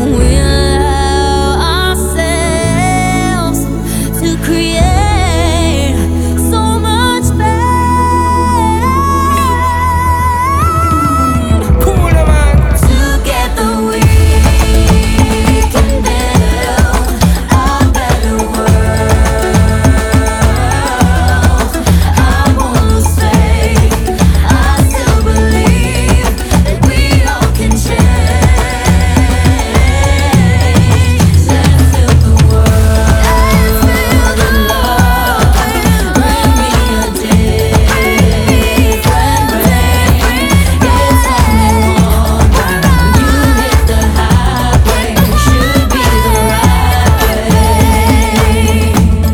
we allow ourselves to create so much pain. Cool, man. Together we can build a better world. I won't lose faith. I still believe that we all can change. Let's fill the world. Let's fill the love. Bring me a different rain. It's only one. You hit the highway. Should be the right way.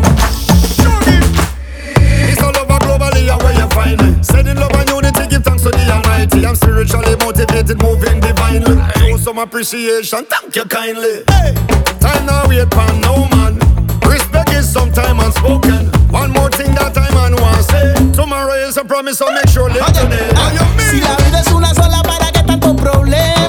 It's all over globally, and where you find me. Sending love and unity, give thanks to the Almighty. I'm spiritually motivated, moving divinely. Show some appreciation, thank you kindly. Hey, time now wait for no man. Respect is sometime unspoken. One more thing that I man want say. Tomorrow is a promise, so make sure live today. Si la vida es una sola, ¿para qué tanto problema?